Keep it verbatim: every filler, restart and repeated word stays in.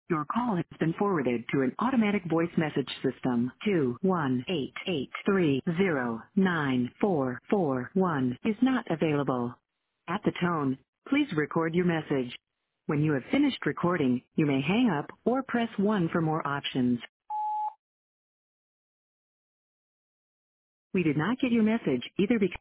Your call has been forwarded to an automatic voice message system. two one eight eight three zero nine four four one is not available. At the tone, please record your message. When you have finished recording, you may hang up or press one for more options. We did not get your message either because